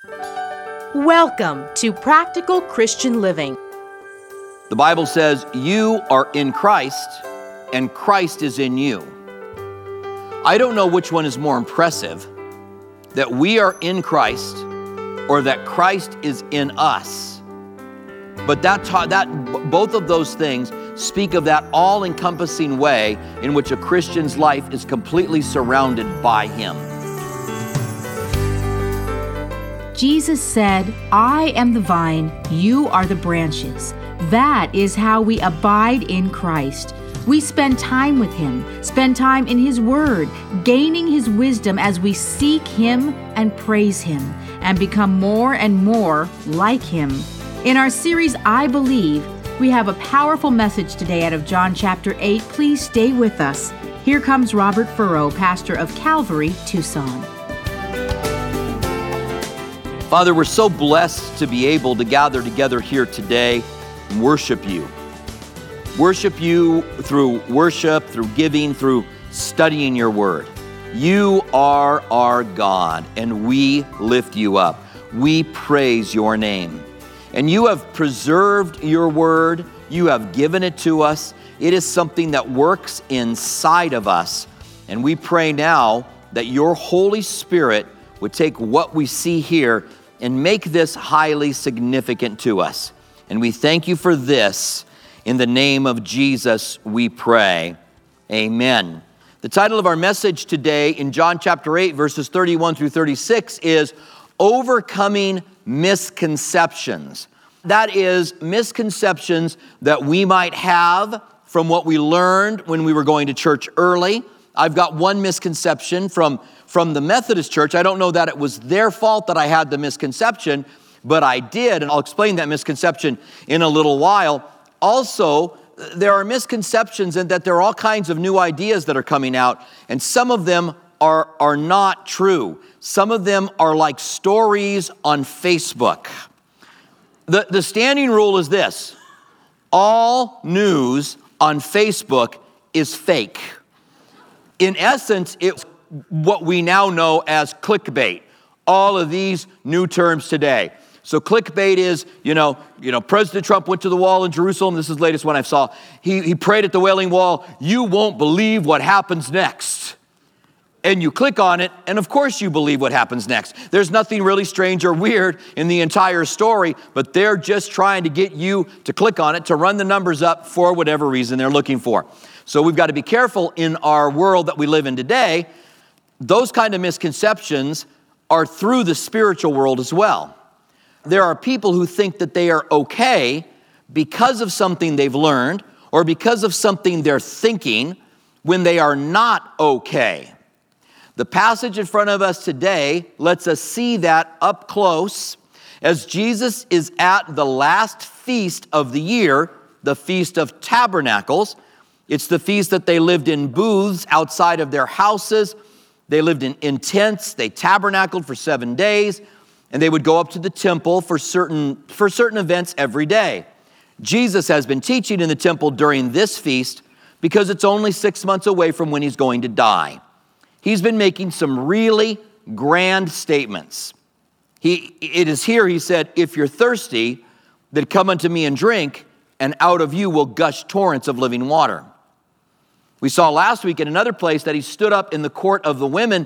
Welcome to Practical Christian Living. The Bible says you are in Christ and Christ is in you. I don't know which one is more impressive, that we are in Christ or that Christ is in us. But both of those things speak of that all-encompassing way in which a Christian's life is completely surrounded by Him. Jesus said, "I am the vine, you are the branches." That is how we abide in Christ. We spend time with Him, spend time in His Word, gaining His wisdom as we seek Him and praise Him, and become more and more like Him. In our series, I Believe, we have a powerful message today out of John chapter 8. Please stay with us. Here comes Robert Furrow, pastor of Calvary, Tucson. Father, we're so blessed to be able to gather together here today and worship You. Worship You through worship, through giving, through studying Your Word. You are our God, and we lift You up. We praise Your name. And You have preserved Your Word. You have given it to us. It is something that works inside of us. And we pray now that Your Holy Spirit would take what we see here and make this highly significant to us. And we thank You for this. In the name of Jesus, we pray. Amen. The title of our message today in John chapter 8, verses 31 through 36 is Overcoming Misconceptions. That is, misconceptions that we might have from what we learned when we were going to church early. I've got one misconception from the Methodist Church. I don't know that it was their fault that I had the misconception, but I did, and I'll explain that misconception in a little while. Also, there are misconceptions in that there are all kinds of new ideas that are coming out, and some of them are not true. Some of them are like stories on Facebook. The standing rule is this: all news on Facebook is fake. In essence, it's what we now know as clickbait. All of these new terms today. So clickbait is, President Trump went to the wall in Jerusalem. This is the latest one I saw. He prayed at the Wailing Wall. You won't believe what happens next. And you click on it, and of course you believe what happens next. There's nothing really strange or weird in the entire story, but they're just trying to get you to click on it, to run the numbers up for whatever reason they're looking for. So we've got to be careful in our world that we live in today. Those kind of misconceptions are through the spiritual world as well. There are people who think that they are okay because of something they've learned or because of something they're thinking when they are not okay. The passage in front of us today lets us see that up close as Jesus is at the last feast of the year, the Feast of Tabernacles. It's the feast that they lived in booths outside of their houses. They lived in tents. They tabernacled for 7 days, and they would go up to the temple for certain events every day. Jesus has been teaching in the temple during this feast because it's only 6 months away from when He's going to die. He's been making some really grand statements. It is here He said, "If you're thirsty, then come unto me and drink, and out of you will gush torrents of living water." We saw last week in another place that He stood up in the court of the women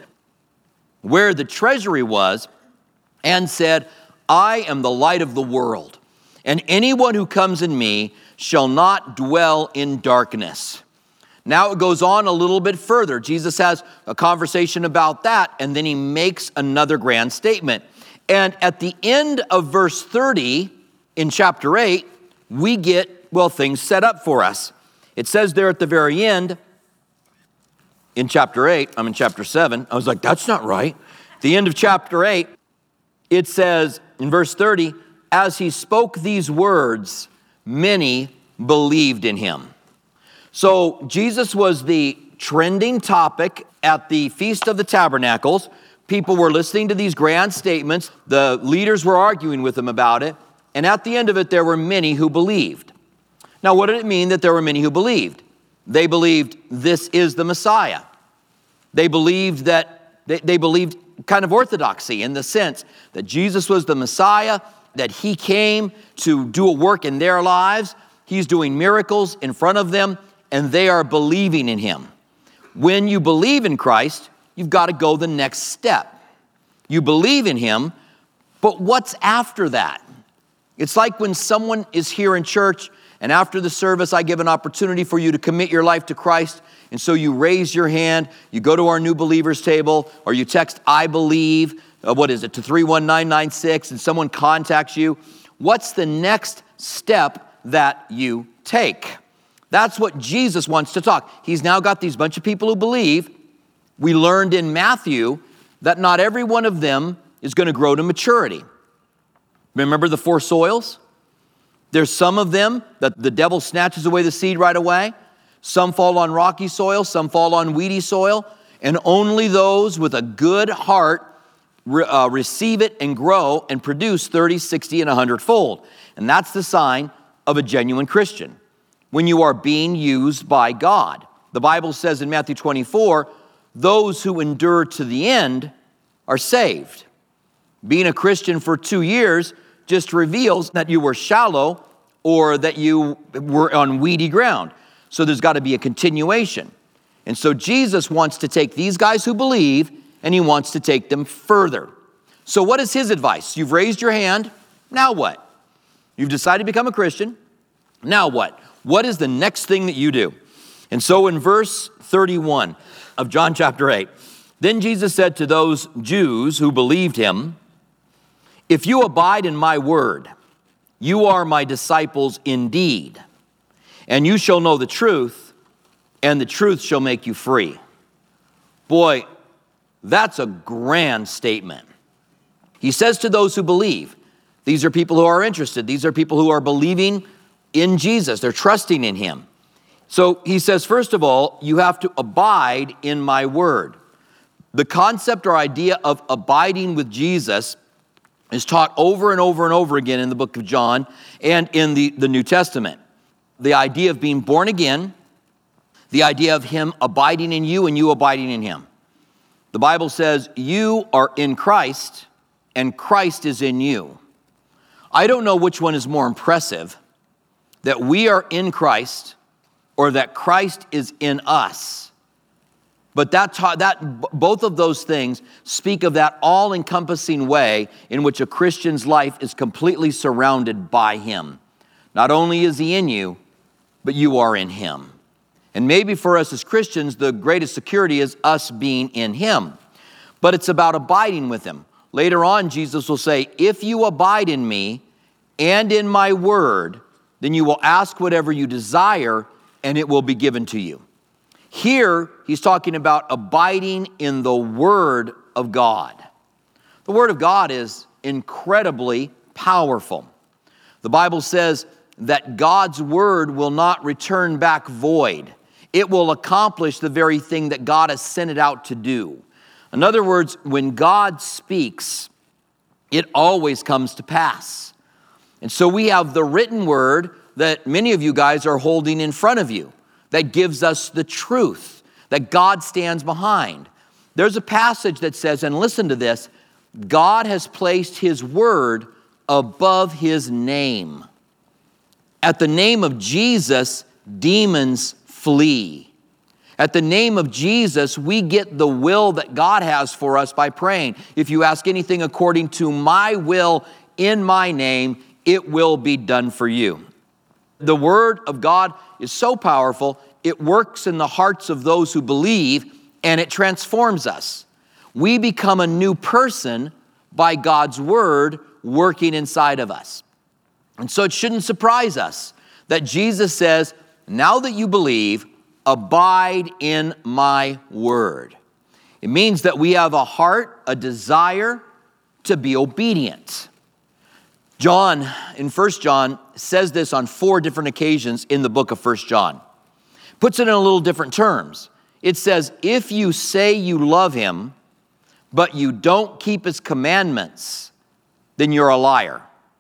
where the treasury was and said, "I am the light of the world, and anyone who comes in me shall not dwell in darkness." Now it goes on a little bit further. Jesus has a conversation about that, and then He makes another grand statement. And at the end of verse 30 in chapter 8, we get, things set up for us. It says there at the very end, in chapter 8, I'm in chapter 7. I was like, that's not right. The end of chapter 8, it says in verse 30, as He spoke these words, many believed in Him. So Jesus was the trending topic at the Feast of the Tabernacles. People were listening to these grand statements. The leaders were arguing with Him about it. And at the end of it, there were many who believed. Now, what did it mean that there were many who believed? They believed this is the Messiah. They believed that they believed kind of orthodoxy in the sense that Jesus was the Messiah, that he came to do a work in their lives. He's doing miracles in front of them, and they are believing in him. When you believe in Christ, you've got to go the next step. You believe in him, but what's after that? It's like when someone is here in church, and after the service, I give an opportunity for you to commit your life to Christ. And so you raise your hand, you go to our new believers table, or you text, I believe, to 31996, and someone contacts you. What's the next step that you take? That's what Jesus wants to talk. He's now got these bunch of people who believe. We learned in Matthew that not every one of them is going to grow to maturity. Remember the 4 soils? There's some of them that the devil snatches away the seed right away. Some fall on rocky soil, some fall on weedy soil, and only those with a good heart receive it and grow and produce 30, 60, and 100-fold. And that's the sign of a genuine Christian, when you are being used by God. The Bible says in Matthew 24, those who endure to the end are saved. Being a Christian for 2 years just reveals that you were shallow or that you were on weedy ground. So there's got to be a continuation. And so Jesus wants to take these guys who believe, and he wants to take them further. So what is his advice? You've raised your hand. Now what? You've decided to become a Christian. Now what? What is the next thing that you do? And so in verse 31 of John chapter 8, then Jesus said to those Jews who believed him, if you abide in my word, you are my disciples indeed, and you shall know the truth, and the truth shall make you free. Boy, that's a grand statement. He says to those who believe, these are people who are interested. These are people who are believing in Jesus. They're trusting in him. So he says, first of all, you have to abide in my word. The concept or idea of abiding with Jesus is taught over and over and over again in the book of John and in the New Testament. The idea of being born again, the idea of him abiding in you and you abiding in him. The Bible says you are in Christ and Christ is in you. I don't know which one is more impressive, that we are in Christ or that Christ is in us. But both of those things speak of that all-encompassing way in which a Christian's life is completely surrounded by him. Not only is he in you, but you are in him. And maybe for us as Christians, the greatest security is us being in him. But it's about abiding with him. Later on, Jesus will say, if you abide in me and in my word, then you will ask whatever you desire, and it will be given to you. Here, he's talking about abiding in the Word of God. The Word of God is incredibly powerful. The Bible says that God's Word will not return back void. It will accomplish the very thing that God has sent it out to do. In other words, when God speaks, it always comes to pass. And so we have the written Word that many of you guys are holding in front of you, that gives us the truth that God stands behind. There's a passage that says, and listen to this, God has placed his word above his name. At the name of Jesus, demons flee. At the name of Jesus, we get the will that God has for us by praying. If you ask anything according to my will in my name, it will be done for you. The word of God is so powerful, it works in the hearts of those who believe, and it transforms us. We become a new person by God's word working inside of us. And so it shouldn't surprise us that Jesus says, now that you believe, abide in my word. It means that we have a heart, a desire to be obedient. John, in 1 John, says this on 4 different occasions in the book of 1 John. Puts it in a little different terms. It says, if you say you love him, but you don't keep his commandments, then you're a liar.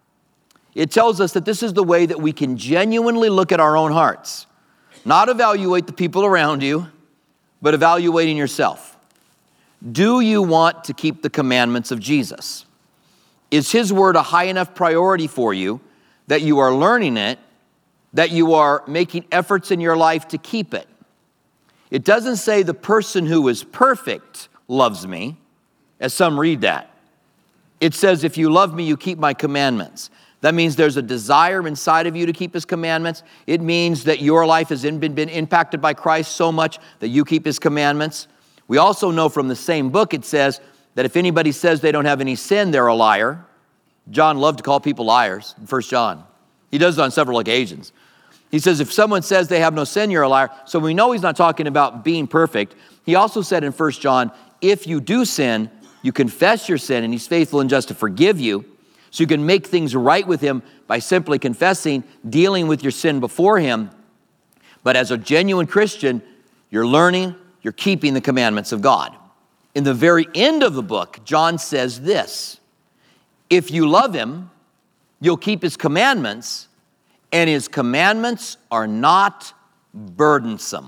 It tells us that this is the way that we can genuinely look at our own hearts. Not evaluate the people around you, but evaluating yourself. Do you want to keep the commandments of Jesus? Is his word a high enough priority for you that you are learning it, that you are making efforts in your life to keep it? It doesn't say the person who is perfect loves me, as some read that. It says, if you love me, you keep my commandments. That means there's a desire inside of you to keep his commandments. It means that your life has been impacted by Christ so much that you keep his commandments. We also know from the same book, it says that if anybody says they don't have any sin, they're a liar. John loved to call people liars in 1 John. He does it on several occasions. He says, if someone says they have no sin, you're a liar. So we know he's not talking about being perfect. He also said in 1 John, if you do sin, you confess your sin, and he's faithful and just to forgive you. So you can make things right with him by simply confessing, dealing with your sin before him. But as a genuine Christian, you're learning, you're keeping the commandments of God. In the very end of the book, John says this: if you love him, you'll keep his commandments, and his commandments are not burdensome.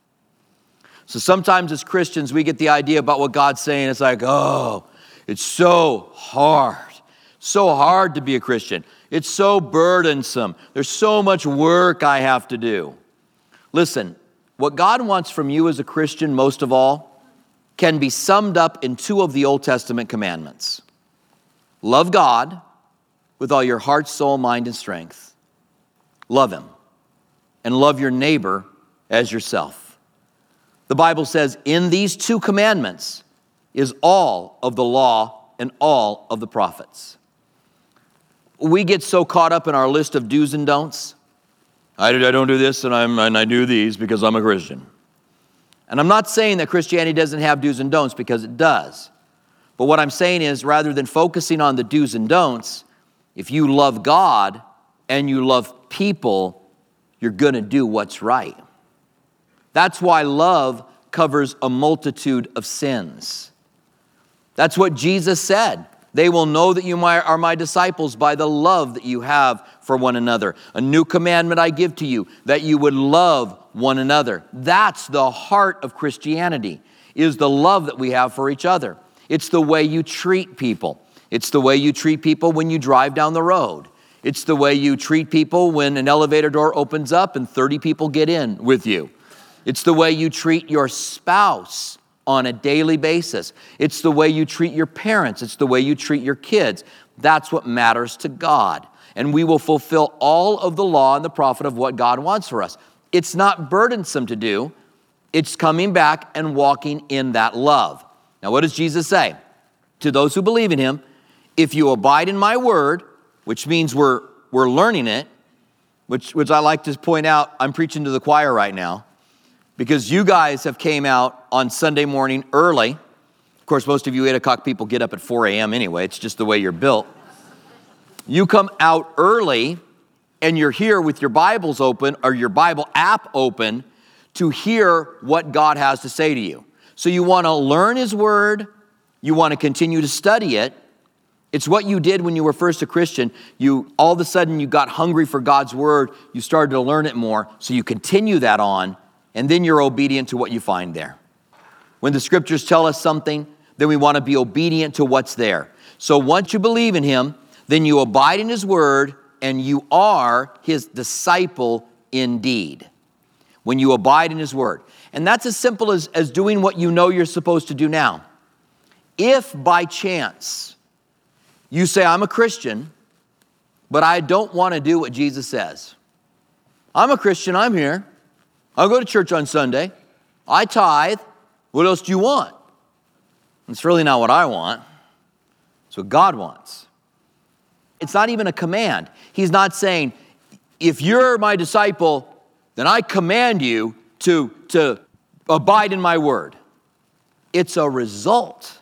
So sometimes as Christians, we get the idea about what God's saying. It's like, oh, it's so hard. So hard to be a Christian. It's so burdensome. There's so much work I have to do. Listen, what God wants from you as a Christian, most of all, can be summed up in two of the Old Testament commandments. Love God with all your heart, soul, mind, and strength. Love him. And love your neighbor as yourself. The Bible says in these two commandments is all of the law and all of the prophets. We get so caught up in our list of do's and don'ts. I don't do this and I do these because I'm a Christian. And I'm not saying that Christianity doesn't have do's and don'ts, because it does. But what I'm saying is, rather than focusing on the do's and don'ts, if you love God and you love people, you're going to do what's right. That's why love covers a multitude of sins. That's what Jesus said. They will know that you are my disciples by the love that you have for one another. A new commandment I give to you, that you would love one another. That's the heart of Christianity, is the love that we have for each other. It's the way you treat people. It's the way you treat people when you drive down the road. It's the way you treat people when an elevator door opens up and 30 people get in with you. It's the way you treat your spouse on a daily basis. It's the way you treat your parents. It's the way you treat your kids. That's what matters to God. And we will fulfill all of the law and the prophet of what God wants for us. It's not burdensome to do. It's coming back and walking in that love. Now, what does Jesus say? To those who believe in him, if you abide in my word, which means we're learning it, which I like to point out, I'm preaching to the choir right now, because you guys have came out on Sunday morning early. Of course, most of you 8 o'clock people get up at 4 a.m. anyway. It's just the way you're built. You come out early and you're here with your Bibles open or your Bible app open to hear what God has to say to you. So you want to learn his word. You want to continue to study it. It's what you did when you were first a Christian. All of a sudden you got hungry for God's word. You started to learn it more. So you continue that on. And then you're obedient to what you find there. When the scriptures tell us something, then we want to be obedient to what's there. So once you believe in him, then you abide in his word, and you are his disciple indeed. When you abide in his word. And that's as simple as doing what you know you're supposed to do now. If by chance you say, I'm a Christian, but I don't want to do what Jesus says. I'm a Christian, I'm here. I'll go to church on Sunday. I tithe. What else do you want? It's really not what I want. It's what God wants. It's not even a command. He's not saying, if you're my disciple, then I command you to abide in my word. It's a result.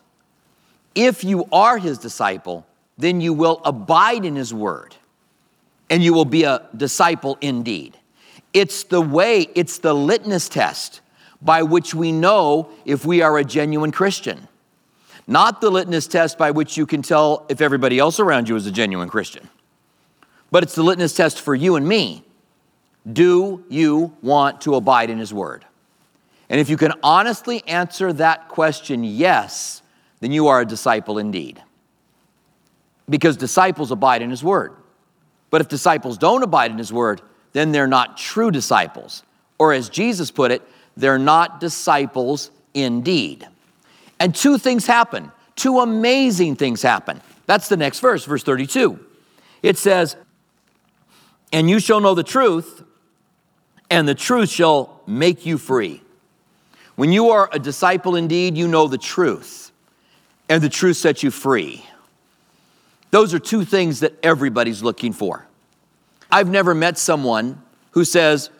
If you are his disciple, then you will abide in his word, and you will be a disciple indeed. It's the way, it's the litmus test by which we know if we are a genuine Christian. Not the litmus test by which you can tell if everybody else around you is a genuine Christian. But it's the litmus test for you and me. Do you want to abide in his word? And if you can honestly answer that question, yes, then you are a disciple indeed. Because disciples abide in his word. But if disciples don't abide in his word, then they're not true disciples. Or as Jesus put it, they're not disciples indeed. And two things happen. Two amazing things happen. That's the next verse, verse 32. It says, and you shall know the truth, and the truth shall make you free. When you are a disciple indeed, you know the truth, and the truth sets you free. Those are two things that everybody's looking for. I've never met someone who says,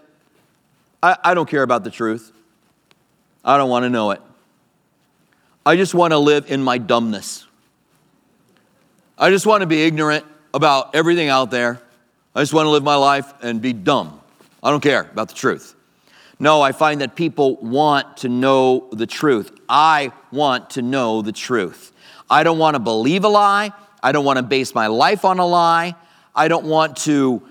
I don't care about the truth. I don't want to know it. I just want to live in my dumbness. I just want to be ignorant about everything out there. I just want to live my life and be dumb. I don't care about the truth. No, I find that people want to know the truth. I want to know the truth. I don't want to believe a lie. I don't want to base my life on a lie. I want to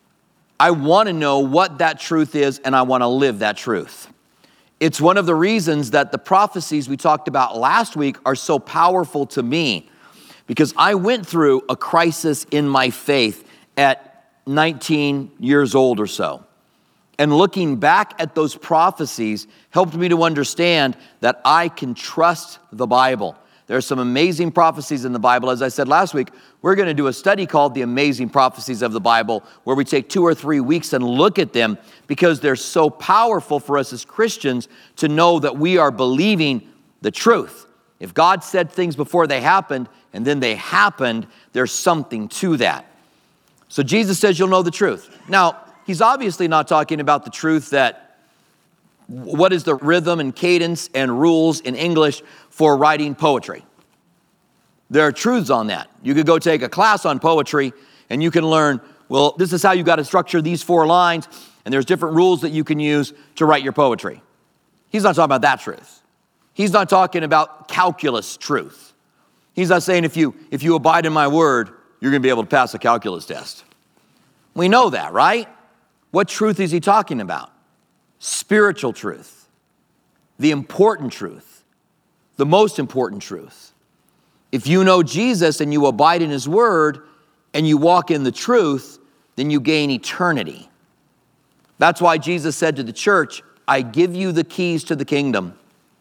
know what that truth is, and I want to live that truth. It's one of the reasons that the prophecies we talked about last week are so powerful to me, because I went through a crisis in my faith at 19 years old or so. And looking back at those prophecies helped me to understand that I can trust the Bible. There are some amazing prophecies in the Bible. As I said last week, we're going to do a study called The Amazing Prophecies of the Bible, where we take 2 or 3 weeks and look at them because they're so powerful for us as Christians to know that we are believing the truth. If God said things before they happened and then they happened, there's something to that. So Jesus says you'll know the truth. Now, he's obviously not talking about the truth that what is the rhythm and cadence and rules in English for writing poetry. There are truths on that. You could go take a class on poetry and you can learn, well, this is how you got to structure these 4 lines, and there's different rules that you can use to write your poetry. He's not talking about that truth. He's not talking about calculus truth. He's not saying if you abide in my word, you're going to be able to pass a calculus test. We know that, right? What truth is he talking about? Spiritual truth, the important truth, the most important truth. If you know Jesus and you abide in his word and you walk in the truth, then you gain eternity. That's why Jesus said to the church, I give you the keys to the kingdom.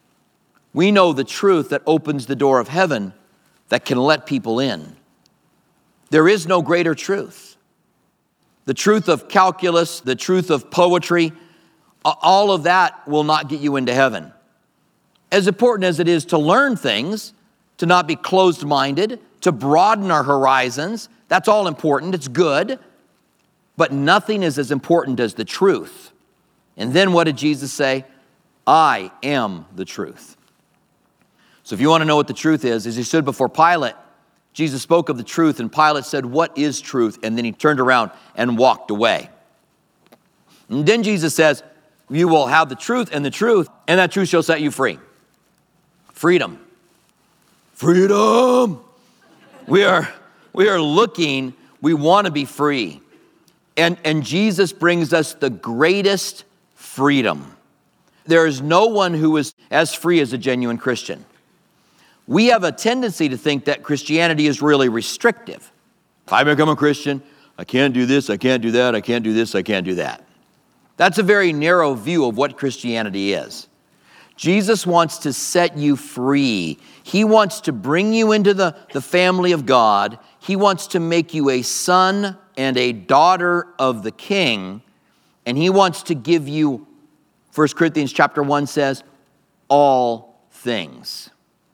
We know the truth that opens the door of heaven that can let people in. There is no greater truth. The truth of calculus, the truth of poetry, all of that will not get you into heaven. As important as it is to learn things, to not be closed-minded, to broaden our horizons, that's all important, it's good, but nothing is as important as the truth. And then what did Jesus say? I am the truth. So if you want to know what the truth is, as he stood before Pilate, Jesus spoke of the truth, and Pilate said, what is truth? And then he turned around and walked away. And then Jesus says, you will have the truth, and that truth shall set you free. Freedom. Freedom. We are looking, we want to be free. And Jesus brings us the greatest freedom. There is no one who is as free as a genuine Christian. We have a tendency to think that Christianity is really restrictive. If I become a Christian, I can't do this, I can't do that, I can't do this, I can't do that. That's a very narrow view of what Christianity is. Jesus wants to set you free. He wants to bring you into the family of God. He wants to make you a son and a daughter of the King. And he wants to give you, 1 Corinthians chapter 1 says, all things.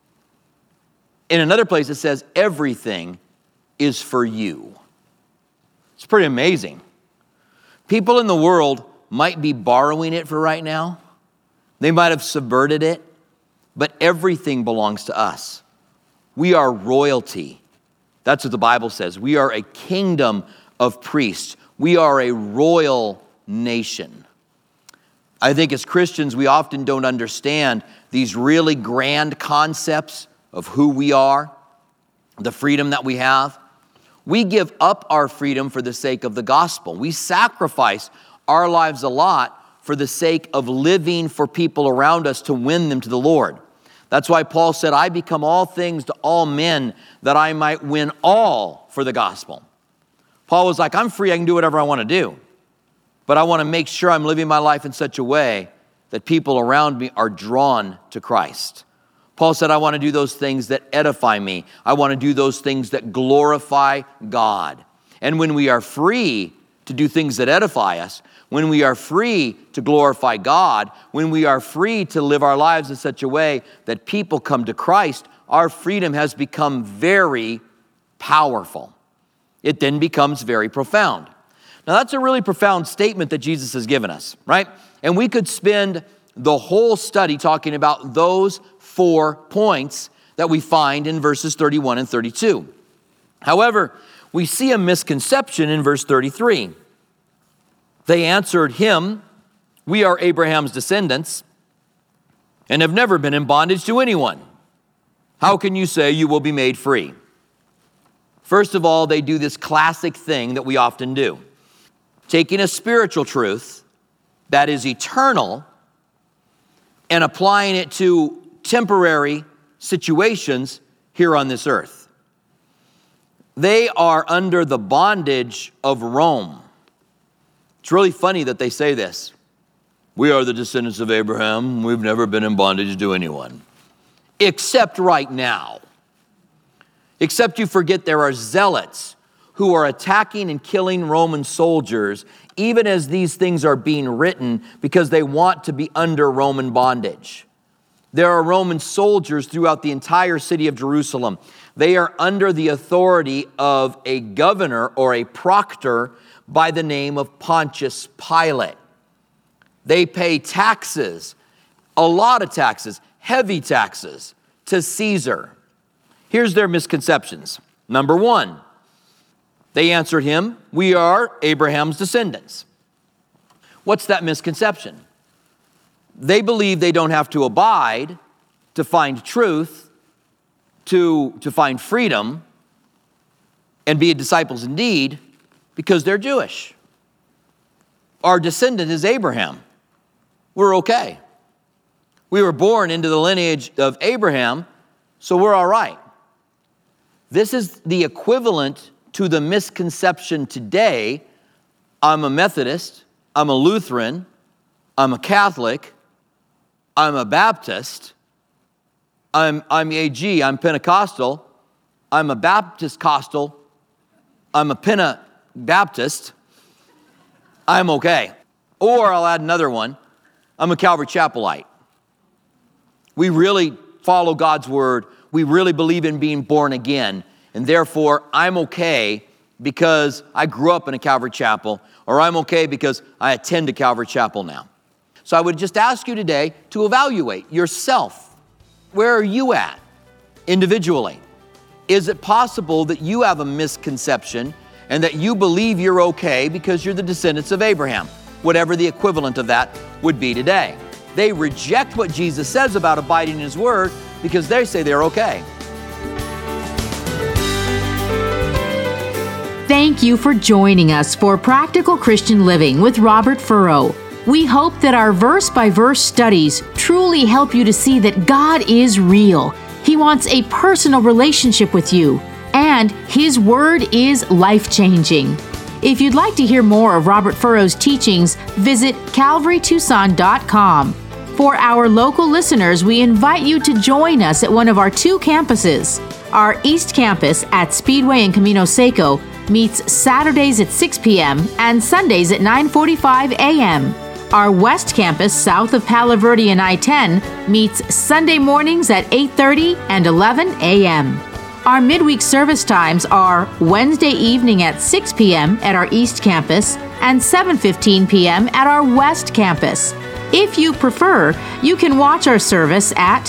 In another place it says, everything is for you. It's pretty amazing. People in the world might be borrowing it for right now. They might have subverted it, but everything belongs to us. We are royalty. That's what the Bible says. We are a kingdom of priests. We are a royal nation. I think as Christians, we often don't understand these really grand concepts of who we are, the freedom that we have. We give up our freedom for the sake of the gospel. We sacrifice our lives a lot for the sake of living for people around us to win them to the Lord. That's why Paul said, I become all things to all men that I might win all for the gospel. Paul was like, I'm free, I can do whatever I want to do. But I want to make sure I'm living my life in such a way that people around me are drawn to Christ. Paul said, I want to do those things that edify me. I want to do those things that glorify God. And when we are free to do things that edify us, when we are free to glorify God, when we are free to live our lives in such a way that people come to Christ, our freedom has become very powerful. It then becomes very profound. Now, that's a really profound statement that Jesus has given us, right? And we could spend the whole study talking about those 4 points that we find in verses 31 and 32. However, we see a misconception in verse 33. They answered him, we are Abraham's descendants and have never been in bondage to anyone. How can you say you will be made free? First of all, they do this classic thing that we often do. Taking a spiritual truth that is eternal and applying it to temporary situations here on this earth. They are under the bondage of Rome. It's really funny that they say this. We are the descendants of Abraham. We've never been in bondage to anyone. Except right now. Except you forget there are zealots who are attacking and killing Roman soldiers, even as these things are being written, because they want to be under Roman bondage. There are Roman soldiers throughout the entire city of Jerusalem. They are under the authority of a governor or a proctor by the name of Pontius Pilate. They pay taxes, a lot of taxes, heavy taxes, to Caesar. Here's their misconceptions. Number 1, they answered him, we are Abraham's descendants. What's that misconception? They believe they don't have to abide to find truth, to find freedom, and be disciples indeed, because they're Jewish. Our descendant is Abraham. We're okay. We were born into the lineage of Abraham, so we're all right. This is the equivalent to the misconception today. I'm a Methodist, I'm a Lutheran, I'm a Catholic, I'm a Baptist, I'm AG, I'm Pentecostal, I'm a Baptist-costal, I'm a Pena-Baptist, I'm okay. Or I'll add another one, I'm a Calvary Chapelite. We really follow God's word, we really believe in being born again, and therefore I'm okay because I grew up in a Calvary Chapel, or I'm okay because I attend a Calvary Chapel now. So I would just ask you today to evaluate yourself. Where are you at individually? Is it possible that you have a misconception and that you believe you're okay because you're the descendants of Abraham, whatever the equivalent of that would be today? They reject what Jesus says about abiding in His Word because they say they're okay. Thank you for joining us for Practical Christian Living with Robert Furrow. We hope that our verse-by-verse studies truly help you to see that God is real. He wants a personal relationship with you, and His Word is life-changing. If you'd like to hear more of Robert Furrow's teachings, visit CalvaryTucson.com. For our local listeners, we invite you to join us at one of our 2 campuses. Our East Campus at Speedway and Camino Seco meets Saturdays at 6 p.m. and Sundays at 9:45 a.m. Our West Campus, south of Palo Verde and I-10, meets Sunday mornings at 8:30 and 11 a.m. Our midweek service times are Wednesday evening at 6 p.m. at our East Campus and 7:15 p.m. at our West Campus. If you prefer, you can watch our service at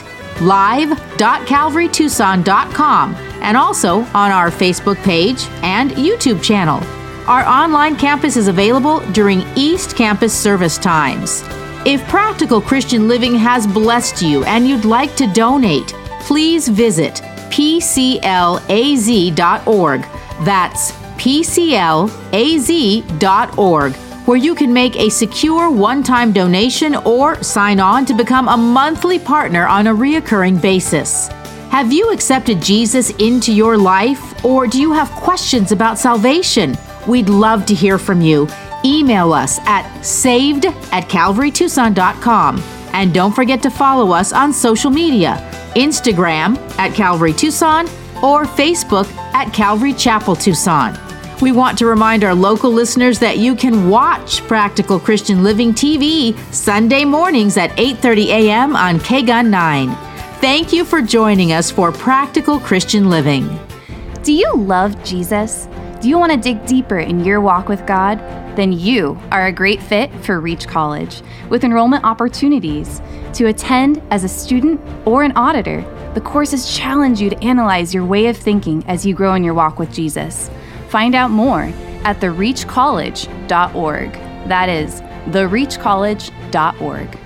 live.calvarytucson.com and also on our Facebook page and YouTube channel. Our online campus is available during East Campus service times. If Practical Christian Living has blessed you and you'd like to donate, please visit PCLAZ.org. That's PCLAZ.org. where you can make a secure one-time donation or sign on to become a monthly partner on a reoccurring basis. Have you accepted Jesus into your life, or do you have questions about salvation? We'd love to hear from you. Email us at saved@calvarytucson.com. And don't forget to follow us on social media, Instagram at Calvary Tucson or Facebook at Calvary Chapel Tucson. We want to remind our local listeners that you can watch Practical Christian Living TV Sunday mornings at 8:30 a.m. on KGUN 9. Thank you for joining us for Practical Christian Living. Do you love Jesus? Do you want to dig deeper in your walk with God? Then you are a great fit for Reach College, with enrollment opportunities. To attend as a student or an auditor, the courses challenge you to analyze your way of thinking as you grow in your walk with Jesus. Find out more at thereachcollege.org. That is, thereachcollege.org.